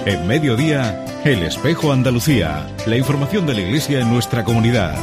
En Mediodía, El Espejo Andalucía. La información de la Iglesia en nuestra comunidad.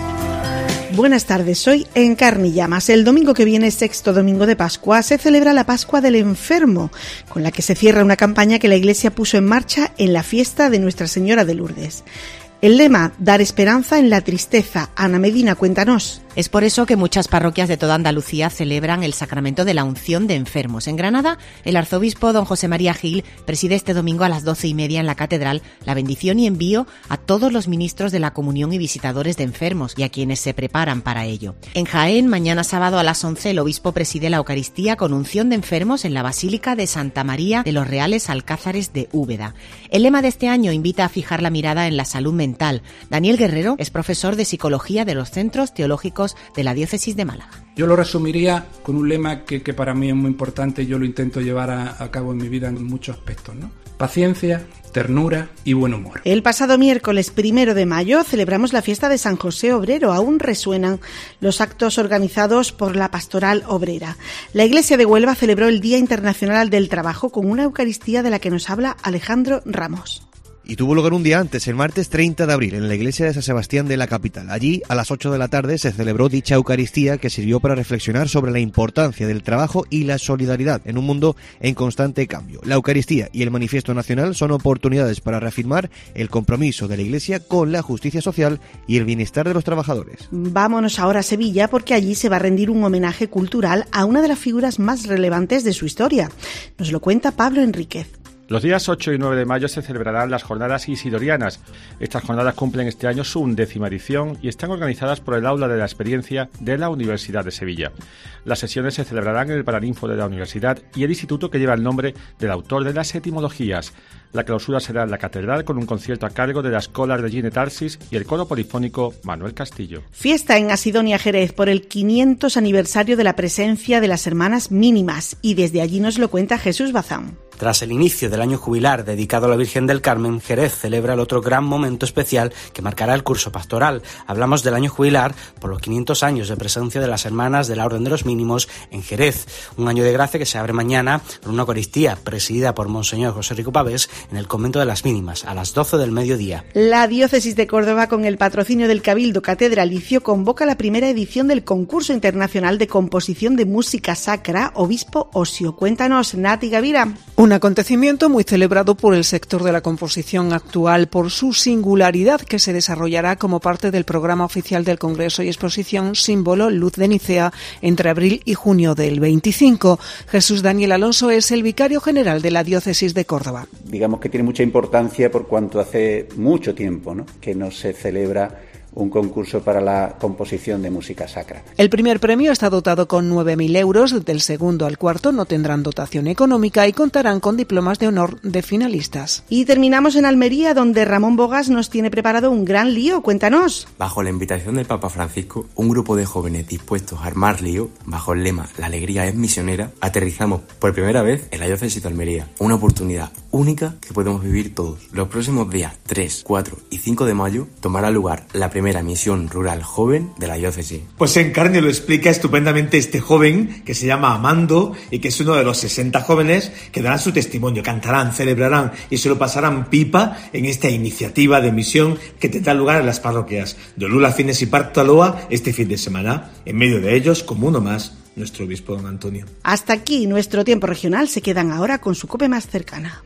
Buenas tardes, soy Encarni Llamas. El domingo que viene, sexto domingo de Pascua, se celebra la Pascua del Enfermo, con la que se cierra una campaña que la Iglesia puso en marcha en la fiesta de Nuestra Señora de Lourdes. El lema, dar esperanza en la tristeza. Ana Medina, cuéntanos. Es por eso que muchas parroquias de toda Andalucía celebran el sacramento de la unción de enfermos. En Granada, el arzobispo don José María Gil preside este domingo a las 12:30 en la catedral la bendición y envío a todos los ministros de la comunión y visitadores de enfermos y a quienes se preparan para ello. En Jaén, mañana sábado a las 11, el obispo preside la Eucaristía con unción de enfermos en la Basílica de Santa María de los Reales Alcázares de Úbeda. El lema de este año invita a fijar la mirada en la salud mental. Daniel Guerrero es profesor de Psicología de los Centros Teológicos de la Diócesis de Málaga. Yo lo resumiría con un lema que para mí es muy importante y yo lo intento llevar a cabo en mi vida en muchos aspectos, ¿no? Paciencia, ternura y buen humor. El pasado miércoles 1 de mayo celebramos la fiesta de San José Obrero. Aún resuenan los actos organizados por la Pastoral Obrera. La Iglesia de Huelva celebró el Día Internacional del Trabajo con una Eucaristía de la que nos habla Alejandro Ramos. Y tuvo lugar un día antes, el martes 30 de abril, en la iglesia de San Sebastián de la capital. Allí, a las 8 de la tarde, se celebró dicha Eucaristía que sirvió para reflexionar sobre la importancia del trabajo y la solidaridad en un mundo en constante cambio. La Eucaristía y el Manifiesto Nacional son oportunidades para reafirmar el compromiso de la Iglesia con la justicia social y el bienestar de los trabajadores. Vámonos ahora a Sevilla, porque allí se va a rendir un homenaje cultural a una de las figuras más relevantes de su historia. Nos lo cuenta Pablo Enríquez. Los días 8 y 9 de mayo se celebrarán las Jornadas Isidorianas. Estas jornadas cumplen este año su 11ª edición y están organizadas por el Aula de la Experiencia de la Universidad de Sevilla. Las sesiones se celebrarán en el Paraninfo de la Universidad y el instituto que lleva el nombre del autor de las etimologías. La clausura será en la catedral con un concierto a cargo de la Escola Regina Tarsis y el coro polifónico Manuel Castillo. Fiesta en Asidonia, Jerez, por el 500 aniversario de la presencia de las Hermanas Mínimas, y desde allí nos lo cuenta Jesús Bazán. Tras el inicio del año jubilar dedicado a la Virgen del Carmen, Jerez celebra el otro gran momento especial que marcará el curso pastoral. Hablamos del año jubilar por los 500 años de presencia de las Hermanas de la Orden de los Mínimos en Jerez. Un año de gracia que se abre mañana con una Eucaristía presidida por Monseñor José Rico Pavés en el convento de las Mínimas a las 12 del mediodía. La Diócesis de Córdoba, con el patrocinio del Cabildo Catedralicio, convoca la primera edición del Concurso Internacional de Composición de Música Sacra Obispo Osio. Cuéntanos, Nati Gavira. Un acontecimiento muy celebrado por el sector de la composición actual por su singularidad, que se desarrollará como parte del programa oficial del Congreso y Exposición Símbolo Luz de Nicea entre abril y junio del 25. Jesús Daniel Alonso es el vicario general de la Diócesis de Córdoba. Digamos que tiene mucha importancia por cuanto hace mucho tiempo, ¿no?, que no se celebra un concurso para la composición de música sacra. El primer premio está dotado con 9.000 euros, del segundo al cuarto no tendrán dotación económica y contarán con diplomas de honor de finalistas. Y terminamos en Almería, donde Ramón Bogas nos tiene preparado un gran lío. Cuéntanos. Bajo la invitación del Papa Francisco, un grupo de jóvenes dispuestos a armar lío, bajo el lema "La alegría es misionera", aterrizamos por primera vez en la Diócesis de Almería. Una oportunidad única que podemos vivir todos. Los próximos días 3, 4 y 5 de mayo tomará lugar la primera misión rural joven de la diócesis. Pues en carne lo explica estupendamente este joven que se llama Amando y que es uno de los 60 jóvenes que darán su testimonio, cantarán, celebrarán y se lo pasarán pipa en esta iniciativa de misión que tendrá lugar en las parroquias de Olula, Fines y Partaloa este fin de semana. En medio de ellos, como uno más, nuestro obispo don Antonio. Hasta aquí nuestro tiempo regional. Se quedan ahora con su COPE más cercana.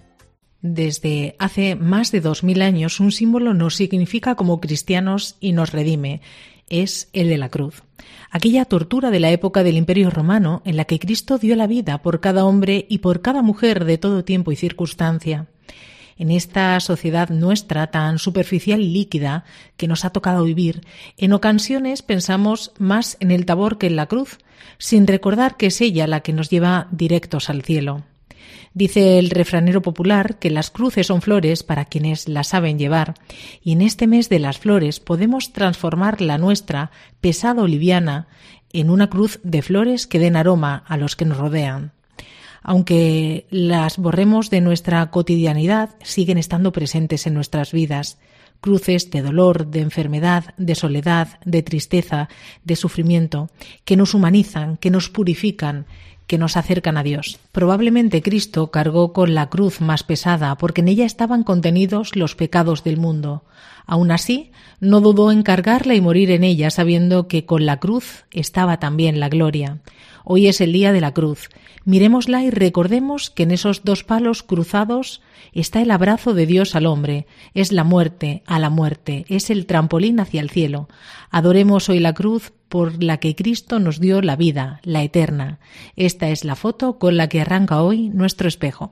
Desde hace más de 2000 años, un símbolo nos significa como cristianos y nos redime. Es el de la cruz. Aquella tortura de la época del Imperio Romano en la que Cristo dio la vida por cada hombre y por cada mujer de todo tiempo y circunstancia. En esta sociedad nuestra tan superficial y líquida que nos ha tocado vivir, en ocasiones pensamos más en el tabor que en la cruz, sin recordar que es ella la que nos lleva directos al cielo. Dice el refranero popular que las cruces son flores para quienes las saben llevar, y en este mes de las flores podemos transformar la nuestra, pesada o liviana, en una cruz de flores que den aroma a los que nos rodean. Aunque las borremos de nuestra cotidianidad, siguen estando presentes en nuestras vidas. Cruces de dolor, de enfermedad, de soledad, de tristeza, de sufrimiento, que nos humanizan, que nos purifican, que nos acercan a Dios. Probablemente Cristo cargó con la cruz más pesada porque en ella estaban contenidos los pecados del mundo. Aún así, no dudó en cargarla y morir en ella, sabiendo que con la cruz estaba también la gloria. Hoy es el día de la cruz. Mirémosla y recordemos que en esos dos palos cruzados está el abrazo de Dios al hombre, es la muerte a la muerte, es el trampolín hacia el cielo. Adoremos hoy la cruz por la que Cristo nos dio la vida, la eterna. Esta es la foto con la que arranca hoy nuestro espejo.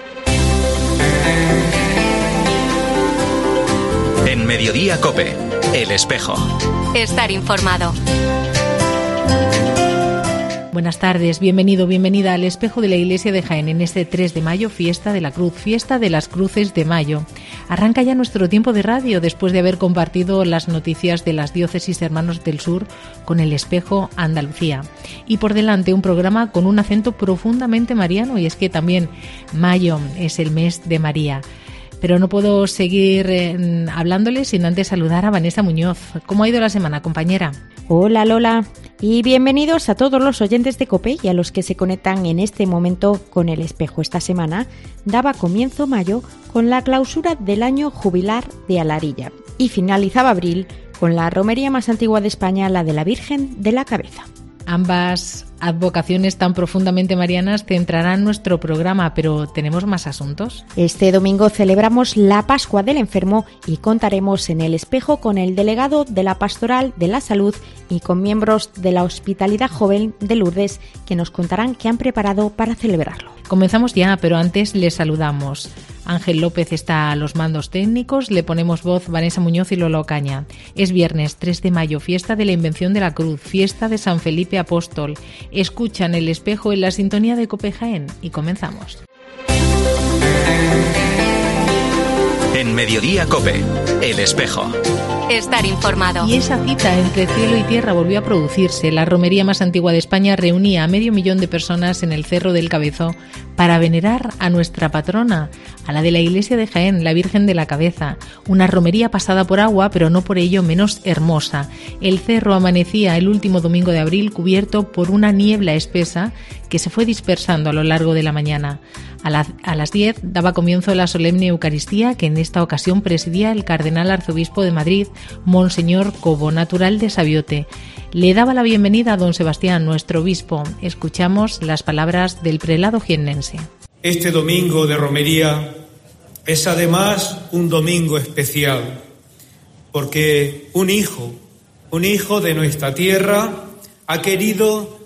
En Mediodía COPE, El Espejo. Estar informado. Buenas tardes, bienvenido, bienvenida al Espejo de la Iglesia de Jaén en este 3 de mayo, Fiesta de la Cruz, Fiesta de las Cruces de Mayo. Arranca ya nuestro tiempo de radio después de haber compartido las noticias de las diócesis hermanos del sur con El Espejo Andalucía. Y por delante un programa con un acento profundamente mariano, y es que también mayo es el mes de María. Pero no puedo seguir hablándoles sin antes saludar a Vanessa Muñoz. ¿Cómo ha ido la semana, compañera? Hola Lola, y bienvenidos a todos los oyentes de COPE y a los que se conectan en este momento con El Espejo. Esta semana daba comienzo mayo con la clausura del año jubilar de Alarilla y finalizaba abril con la romería más antigua de España, la de la Virgen de la Cabeza. Ambas advocaciones tan profundamente marianas centrarán nuestro programa, pero ¿tenemos más asuntos? Este domingo celebramos la Pascua del Enfermo y contaremos en El Espejo con el delegado de la Pastoral de la Salud y con miembros de la Hospitalidad Joven de Lourdes que nos contarán qué han preparado para celebrarlo. Comenzamos ya, pero antes les saludamos. Ángel López está a los mandos técnicos, le ponemos voz Vanessa Muñoz y Lolo Ocaña. Es viernes 3 de mayo, fiesta de la Invención de la Cruz, fiesta de San Felipe Apóstol. Escuchan El Espejo en la sintonía de COPE Jaén y comenzamos. En Mediodía COPE, El Espejo. Estar informado. Y esa cita entre cielo y tierra volvió a producirse. La romería más antigua de España reunía a 500.000 de personas en el Cerro del Cabezo para venerar a nuestra patrona, a la de la Iglesia de Jaén, la Virgen de la Cabeza. Una romería pasada por agua, pero no por ello menos hermosa. El cerro amanecía el último domingo de abril cubierto por una niebla espesa que se fue dispersando a lo largo de la mañana. A las 10 daba comienzo la solemne Eucaristía que en esta ocasión presidía el cardenal arzobispo de Madrid, Monseñor Cobo, natural de Sabiote. Le daba la bienvenida a don Sebastián, nuestro obispo. Escuchamos las palabras del prelado jiennense. Este domingo de romería es además un domingo especial, porque un hijo de nuestra tierra ha querido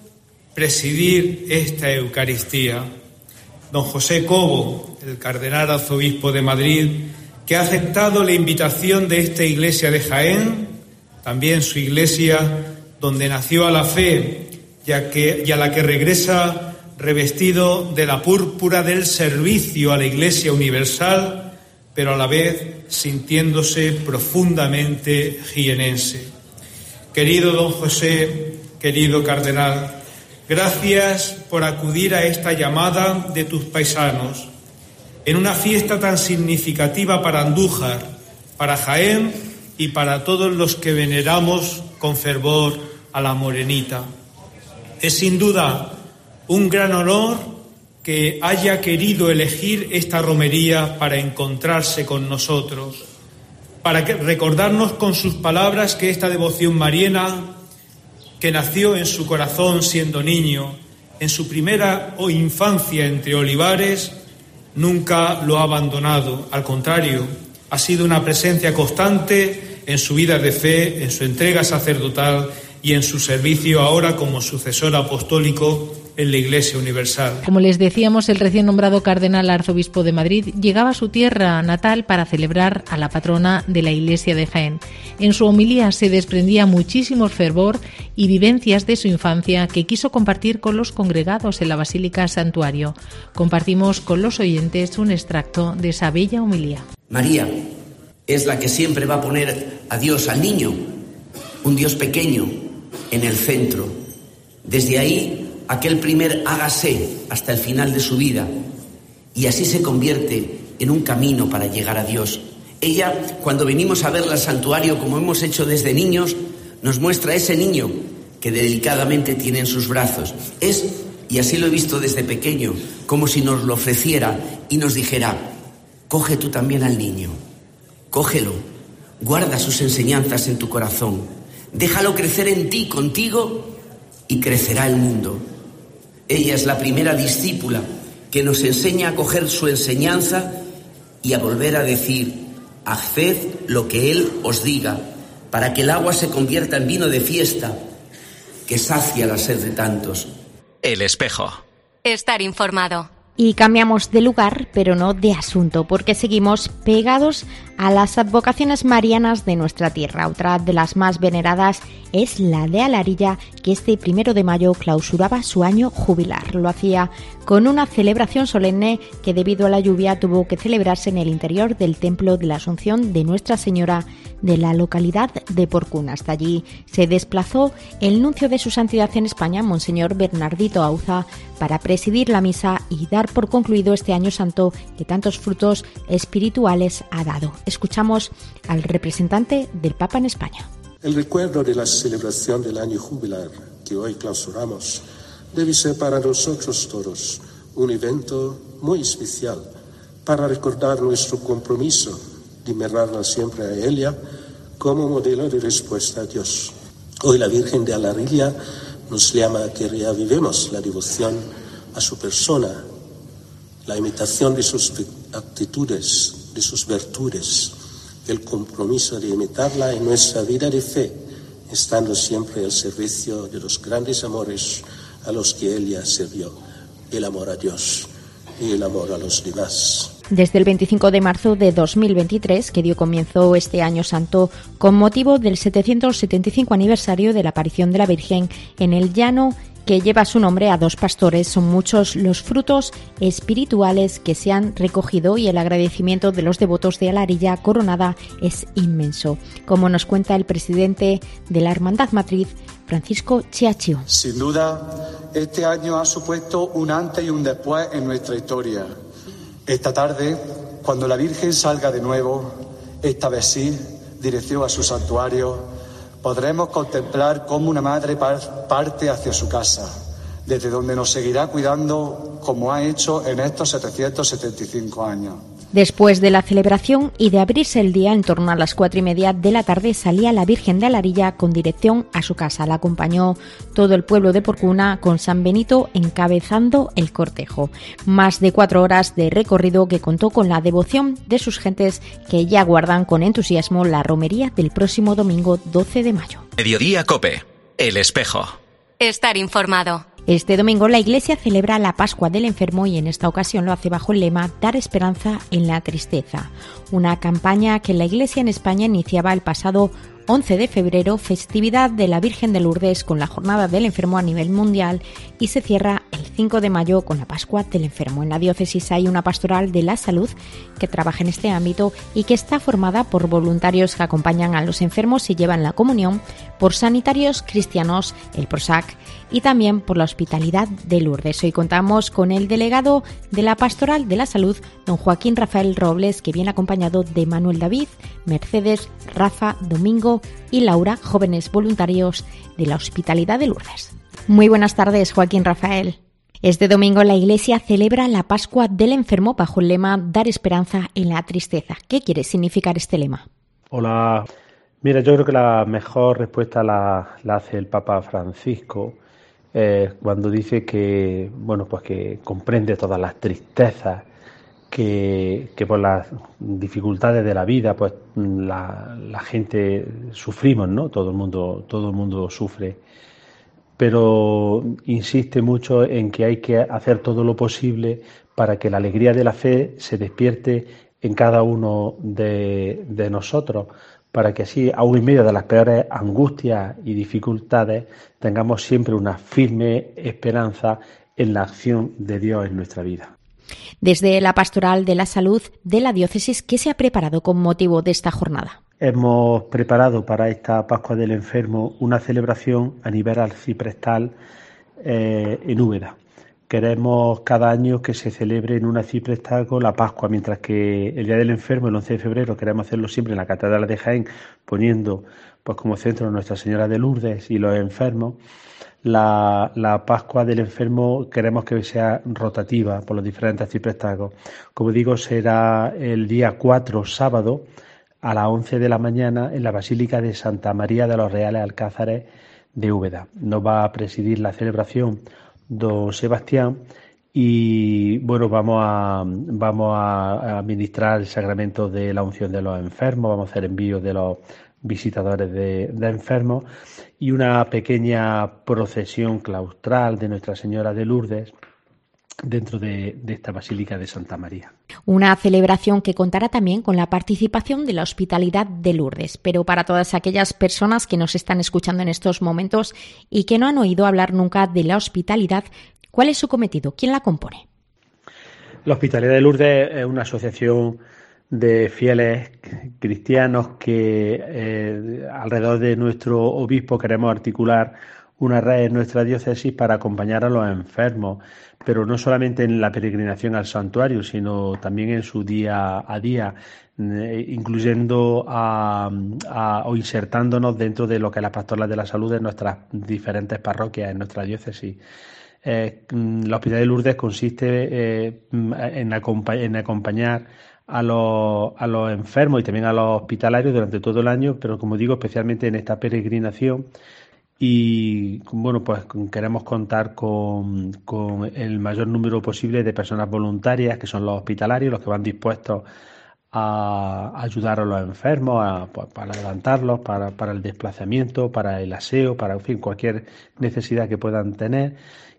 presidir esta Eucaristía. Don José Cobo, el cardenal arzobispo de Madrid, que ha aceptado la invitación de esta iglesia de Jaén, también su iglesia donde nació a la fe y a la que regresa revestido de la púrpura del servicio a la Iglesia universal, pero a la vez sintiéndose profundamente jienense. Querido don José, querido cardenal, gracias por acudir a esta llamada de tus paisanos en una fiesta tan significativa para Andújar, para Jaén y para todos los que veneramos con fervor a la Morenita. Es sin duda un gran honor que haya querido elegir esta romería para encontrarse con nosotros, para recordarnos con sus palabras que esta devoción mariana, que nació en su corazón siendo niño, en su primera infancia entre olivares, nunca lo ha abandonado. Al contrario, ha sido una presencia constante en su vida de fe, en su entrega sacerdotal y en su servicio ahora como sucesor apostólico en la Iglesia Universal. Como les decíamos, el recién nombrado cardenal arzobispo de Madrid llegaba a su tierra natal para celebrar a la patrona de la Iglesia de Jaén. En su homilía se desprendía muchísimo fervor y vivencias de su infancia que quiso compartir con los congregados en la Basílica Santuario. Compartimos con los oyentes un extracto de esa bella homilía. María es la que siempre va a poner a Dios, al niño, un Dios pequeño, en el centro. Desde ahí, aquel primer hágase hasta el final de su vida, y así se convierte en un camino para llegar a Dios. Ella, cuando venimos a verla al santuario, como hemos hecho desde niños, nos muestra ese niño que delicadamente tiene en sus brazos. Es Y así lo he visto desde pequeño, como si nos lo ofreciera y nos dijera: coge tú también al niño, cógelo, guarda sus enseñanzas en tu corazón, déjalo crecer en ti, contigo, y crecerá el mundo. Ella es la primera discípula que nos enseña a coger su enseñanza y a volver a decir: haced lo que Él os diga, para que el agua se convierta en vino de fiesta, que sacia la sed de tantos. El Espejo. Estar informado. Y cambiamos de lugar, pero no de asunto, porque seguimos pegados a las advocaciones marianas de nuestra tierra. Otra de las más veneradas es la de Alarilla, que este 1 de mayo clausuraba su año jubilar. Lo hacía con una celebración solemne que, debido a la lluvia, tuvo que celebrarse en el interior del Templo de la Asunción de Nuestra Señora de la localidad de Porcuna. Hasta allí se desplazó el nuncio de su santidad en España, Monseñor Bernardito Auza, para presidir la misa y dar por concluido este año santo que tantos frutos espirituales ha dado. Escuchamos al representante del Papa en España. El recuerdo de la celebración del año jubilar que hoy clausuramos debe ser para nosotros todos un evento muy especial para recordar nuestro compromiso de mirarla siempre a ella como modelo de respuesta a Dios. Hoy la Virgen de Alarilla nos llama a que reavivemos la devoción a su persona, la imitación de sus actitudes, de sus virtudes, el compromiso de imitarla en nuestra vida de fe, estando siempre al servicio de los grandes amores a los que ella sirvió, el amor a Dios y el amor a los demás. Desde el 25 de marzo de 2023, que dio comienzo este año santo con motivo del 775 aniversario de la aparición de la Virgen en el llano que lleva su nombre a 2 pastores, son muchos los frutos espirituales que se han recogido y el agradecimiento de los devotos de Alarilla Coronada es inmenso, como nos cuenta el presidente de la Hermandad Matriz, Francisco Chiachio. Sin duda, este año ha supuesto un antes y un después en nuestra historia. Esta tarde, cuando la Virgen salga de nuevo, esta vez sí, dirección a su santuario, podremos contemplar cómo una madre parte hacia su casa, desde donde nos seguirá cuidando como ha hecho en estos 775 años. Después de la celebración y de abrirse el día en torno a las 4:30 de la tarde, salía la Virgen de Alarilla con dirección a su casa. La acompañó todo el pueblo de Porcuna, con San Benito encabezando el cortejo. Más de 4 horas de recorrido que contó con la devoción de sus gentes, que ya aguardan con entusiasmo la romería del próximo domingo 12 de mayo. Mediodía COPE. El Espejo. Estar informado. Este domingo la Iglesia celebra la Pascua del Enfermo y en esta ocasión lo hace bajo el lema Dar esperanza en la tristeza, una campaña que la Iglesia en España iniciaba el pasado 11 de febrero, festividad de la Virgen de Lourdes, con la Jornada del Enfermo a nivel mundial, y se cierra el 5 de mayo con la Pascua del Enfermo. En la diócesis hay una pastoral de la salud que trabaja en este ámbito y que está formada por voluntarios que acompañan a los enfermos y llevan la comunión, por sanitarios cristianos, el PROSAC, y también por la Hospitalidad de Lourdes. Hoy contamos con el delegado de la Pastoral de la Salud, don Joaquín Rafael Robles, que viene acompañado de Manuel David, Mercedes, Rafa, Domingo y Laura, jóvenes voluntarios de la Hospitalidad de Lourdes. Muy buenas tardes, Joaquín Rafael. Este domingo la Iglesia celebra la Pascua del Enfermo bajo el lema Dar esperanza en la tristeza. ¿Qué quiere significar este lema? Hola. Mira, yo creo que la mejor respuesta la hace el Papa Francisco cuando dice que, bueno, pues que comprende todas las tristezas que por las dificultades de la vida, pues la gente sufrimos, ¿no? Todo el mundo sufre. Pero insiste mucho en que hay que hacer todo lo posible para que la alegría de la fe se despierte en cada uno de nosotros, para que así, aún en medio de las peores angustias y dificultades, tengamos siempre una firme esperanza en la acción de Dios en nuestra vida. Desde la Pastoral de la Salud de la Diócesis, ¿qué se ha preparado con motivo de esta jornada? Hemos preparado para esta Pascua del Enfermo una celebración a nivel arciprestal en Úbeda. Queremos cada año que se celebre en un arciprestazgo la Pascua, mientras que el Día del Enfermo, el 11 de febrero, queremos hacerlo siempre en la Catedral de Jaén, poniendo pues como centro a Nuestra Señora de Lourdes y los enfermos. La Pascua del Enfermo queremos que sea rotativa por los diferentes arciprestazgos. Como digo, será el día 4, sábado, a las 11 de la mañana en la Basílica de Santa María de los Reales Alcázares de Úbeda. Nos va a presidir la celebración don Sebastián y bueno, vamos a administrar el sacramento de la unción de los enfermos, vamos a hacer envíos de los visitadores de enfermos y una pequeña procesión claustral de Nuestra Señora de Lourdes dentro de esta Basílica de Santa María. Una celebración que contará también con la participación de la Hospitalidad de Lourdes. Pero para todas aquellas personas que nos están escuchando en estos momentos y que no han oído hablar nunca de la Hospitalidad, ¿cuál es su cometido? ¿Quién la compone? La Hospitalidad de Lourdes es una asociación de fieles cristianos que alrededor de nuestro obispo queremos articular una red en nuestra diócesis para acompañar a los enfermos, pero no solamente en la peregrinación al santuario, sino también en su día a día, incluyendo o insertándonos dentro de lo que es la pastoral de la salud de nuestras diferentes parroquias en nuestra diócesis. La Hospitalidad de Lourdes consiste en acompañar a los enfermos y también a los hospitalarios durante todo el año, pero como digo, especialmente en esta peregrinación. Y bueno, pues queremos contar con el mayor número posible de personas voluntarias, que son los hospitalarios, los que van dispuestos a ayudar a los enfermos, para levantarlos, para el desplazamiento, para el aseo, para en fin, cualquier necesidad que puedan tener.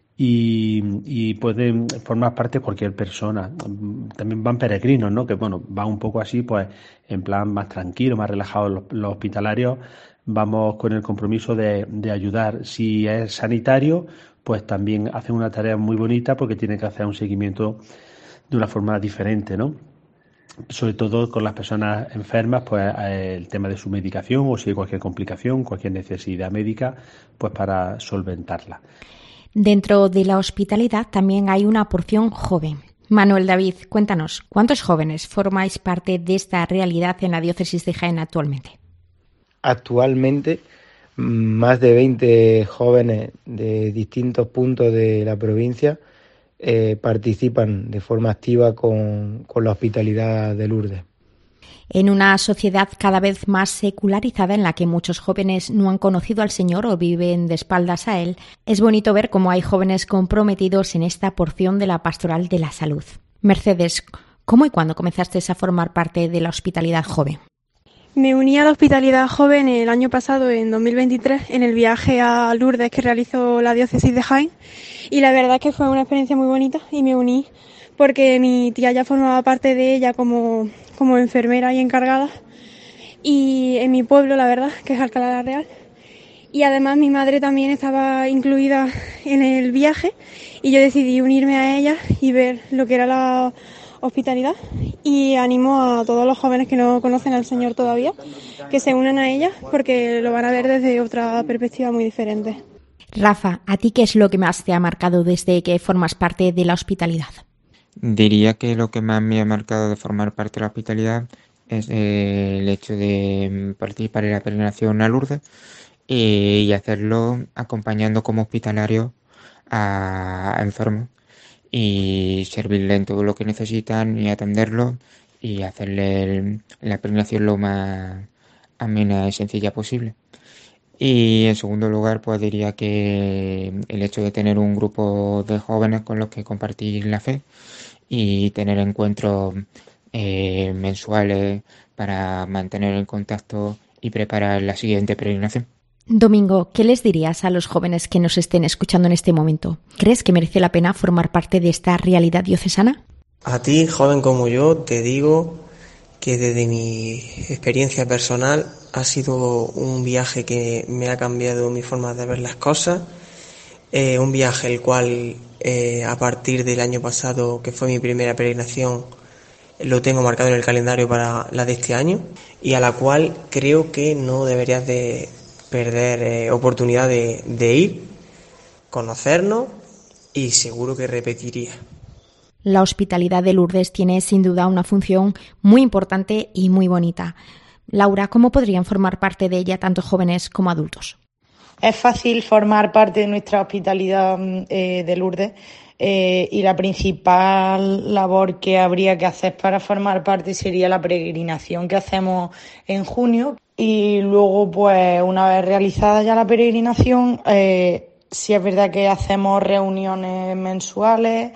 Y pueden formar parte cualquier persona. También van peregrinos, ¿no? Que bueno, van un poco así, pues en plan más tranquilo, más relajado. Los hospitalarios vamos con el compromiso de ayudar. Si es sanitario, pues también hacen una tarea muy bonita porque tienen que hacer un seguimiento de una forma diferente, ¿no? Sobre todo con las personas enfermas, pues el tema de su medicación o si hay cualquier complicación, cualquier necesidad médica, pues para solventarla. Dentro de la hospitalidad también hay una porción joven. Manuel David, cuéntanos, ¿cuántos jóvenes formáis parte de esta realidad en la diócesis de Jaén actualmente? Actualmente, más de 20 jóvenes de distintos puntos de la provincia participan de forma activa con la Hospitalidad de Lourdes. En una sociedad cada vez más secularizada en la que muchos jóvenes no han conocido al Señor o viven de espaldas a Él, es bonito ver cómo hay jóvenes comprometidos en esta porción de la pastoral de la salud. Mercedes, ¿cómo y cuándo comenzaste a formar parte de la hospitalidad joven? Me uní a la hospitalidad joven el año pasado, en 2023, en el viaje a Lourdes que realizó la diócesis de Jaén, y la verdad es que fue una experiencia muy bonita y me uní porque mi tía ya formaba parte de ella como enfermera y encargada, y en mi pueblo, la verdad, que es Alcalá de la Real, y además mi madre también estaba incluida en el viaje y yo decidí unirme a ella y ver lo que era la hospitalidad, y animo a todos los jóvenes que no conocen al Señor todavía que se unan a ella porque lo van a ver desde otra perspectiva muy diferente. Rafa, ¿a ti qué es lo que más te ha marcado desde que formas parte de la hospitalidad? Diría que lo que más me ha marcado de formar parte de la hospitalidad es el hecho de participar en la peregrinación a Lourdes y hacerlo acompañando como hospitalario a enfermos y servirle en todo lo que necesitan y atenderlos y hacerle la peregrinación lo más amena y sencilla posible. Y en segundo lugar, pues diría que el hecho de tener un grupo de jóvenes con los que compartir la fe y tener encuentros mensuales para mantener el contacto y preparar la siguiente peregrinación. Domingo, ¿qué les dirías a los jóvenes que nos estén escuchando en este momento? ¿Crees que merece la pena formar parte de esta realidad diocesana? A ti, joven como yo, te digo que desde mi experiencia personal ha sido un viaje que me ha cambiado mi forma de ver las cosas, un viaje el cual a partir del año pasado, que fue mi primera peregrinación, lo tengo marcado en el calendario para la de este año, y a la cual creo que no deberías de perder oportunidad de ir, conocernos, y seguro que repetiría. La hospitalidad de Lourdes tiene sin duda una función muy importante y muy bonita. Laura, ¿cómo podrían formar parte de ella tanto jóvenes como adultos? Es fácil formar parte de nuestra hospitalidad de Lourdes y la principal labor que habría que hacer para formar parte sería la peregrinación que hacemos en junio. Y luego, pues, una vez realizada ya la peregrinación, sí es verdad que hacemos reuniones mensuales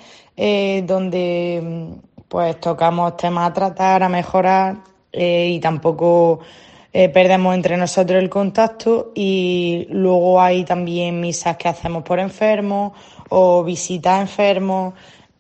donde pues tocamos temas a tratar, a mejorar y tampoco perdemos entre nosotros el contacto. Y luego hay también misas que hacemos por enfermos o visitas a enfermos.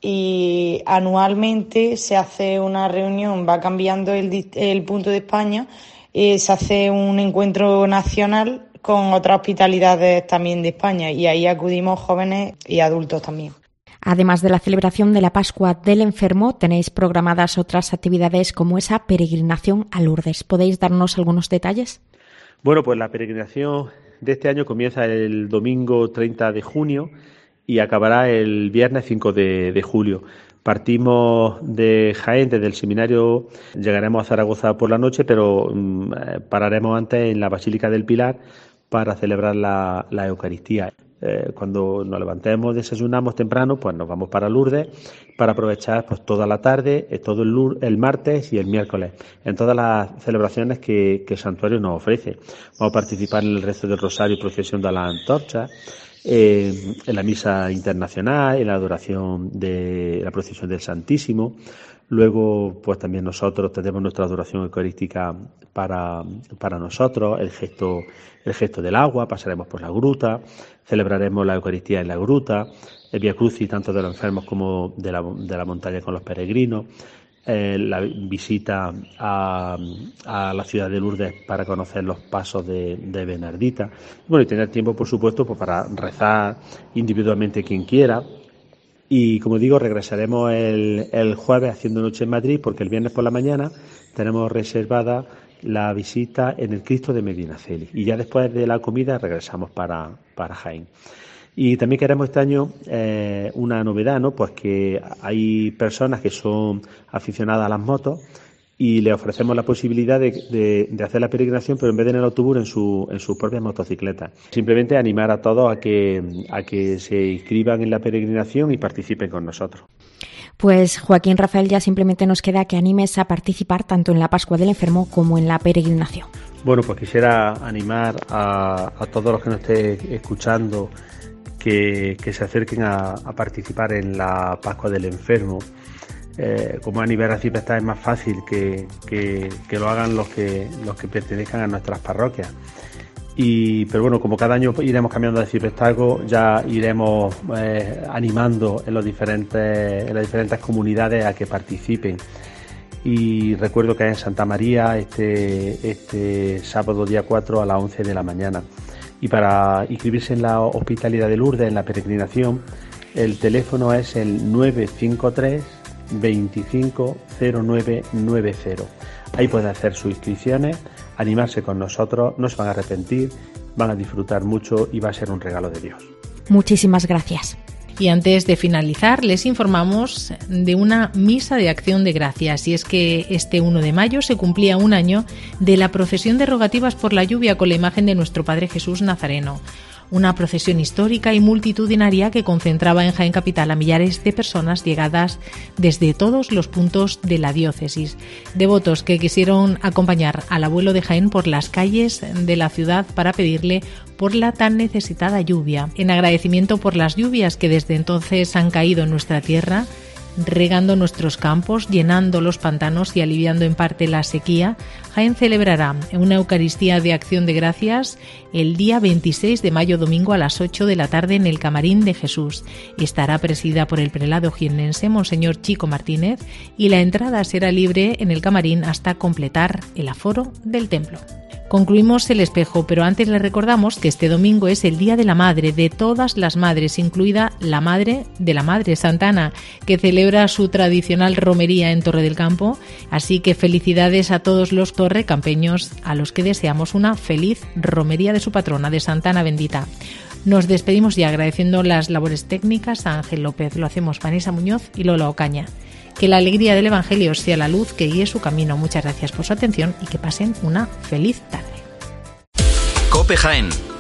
Y anualmente se hace una reunión, va cambiando el punto de España, se hace un encuentro nacional con otras hospitalidades también de España y ahí acudimos jóvenes y adultos también. Además de la celebración de la Pascua del Enfermo, tenéis programadas otras actividades como esa peregrinación a Lourdes. ¿Podéis darnos algunos detalles? Bueno, pues la peregrinación de este año comienza el domingo 30 de junio y acabará el viernes 5 de julio. Partimos de Jaén, desde el seminario, llegaremos a Zaragoza por la noche, pero pararemos antes en la Basílica del Pilar para celebrar la Eucaristía. Cuando nos levantemos, desayunamos temprano, pues nos vamos para Lourdes para aprovechar pues toda la tarde, todo el martes y el miércoles, en todas las celebraciones que el santuario nos ofrece. Vamos a participar en el rezo del Rosario y procesión de las antorchas, en la misa internacional, en la adoración de la procesión del Santísimo. Luego, pues también nosotros tenemos nuestra adoración eucarística para nosotros, el gesto del agua, pasaremos por la gruta, celebraremos la Eucaristía en la gruta, el Vía Crucis tanto de los enfermos como de la montaña con los peregrinos, la visita a la ciudad de Lourdes para conocer los pasos de Bernardita. Bueno, y tener tiempo, por supuesto, pues para rezar individualmente quien quiera. Y, como digo, regresaremos el jueves haciendo noche en Madrid, porque el viernes por la mañana tenemos reservada la visita en el Cristo de Medinaceli. Y ya después de la comida regresamos para Jaén. Y también queremos este año una novedad, ¿no? Pues que hay personas que son aficionadas a las motos y le ofrecemos la posibilidad de hacer la peregrinación, pero en vez de en el autobús, en sus propias motocicletas. Simplemente animar a todos a que se inscriban en la peregrinación y participen con nosotros. Pues Joaquín Rafael, ya simplemente nos queda que animes a participar tanto en la Pascua del Enfermo como en la peregrinación. Bueno, pues quisiera animar a todos los que nos estén escuchando que se acerquen a participar en la Pascua del Enfermo. Como a nivel arciprestado es más fácil que lo hagan los que pertenezcan a nuestras parroquias. Pero bueno, como cada año iremos cambiando de arciprestazgo, ya iremos animando en las diferentes comunidades a que participen. Y recuerdo que es en Santa María este sábado día 4 a las 11 de la mañana. Y para inscribirse en la Hospitalidad de Lourdes, en la peregrinación, el teléfono es el 953 25 0990. Ahí pueden hacer sus inscripciones, animarse con nosotros, no se van a arrepentir, van a disfrutar mucho y va a ser un regalo de Dios. Muchísimas gracias. Y antes de finalizar, les informamos de una misa de acción de gracias. Y es que este 1 de mayo se cumplía un año de la procesión de rogativas por la lluvia con la imagen de nuestro Padre Jesús Nazareno. Una procesión histórica y multitudinaria que concentraba en Jaén Capital a millares de personas llegadas desde todos los puntos de la diócesis. Devotos que quisieron acompañar al abuelo de Jaén por las calles de la ciudad para pedirle por la tan necesitada lluvia. En agradecimiento por las lluvias que desde entonces han caído en nuestra tierra, regando nuestros campos, llenando los pantanos y aliviando en parte la sequía, Jaén celebrará una Eucaristía de Acción de Gracias el día 26 de mayo, domingo, a las 8 de la tarde en el Camarín de Jesús. Estará presidida por el prelado jiennense Monseñor Chico Martínez y la entrada será libre en el camarín hasta completar el aforo del templo. Concluimos el espejo, pero antes les recordamos que este domingo es el Día de la Madre, de todas las madres, incluida la Madre de la Madre, Santa Ana, que celebra su tradicional romería en Torre del Campo. Así que felicidades a todos los torrecampeños, a los que deseamos una feliz romería de su patrona, de Santa Ana bendita. Nos despedimos ya agradeciendo las labores técnicas a Ángel López. Lo hacemos Vanessa Muñoz y Lola Ocaña. Que la alegría del Evangelio sea la luz que guíe su camino. Muchas gracias por su atención y que pasen una feliz tarde. COPE Jaén.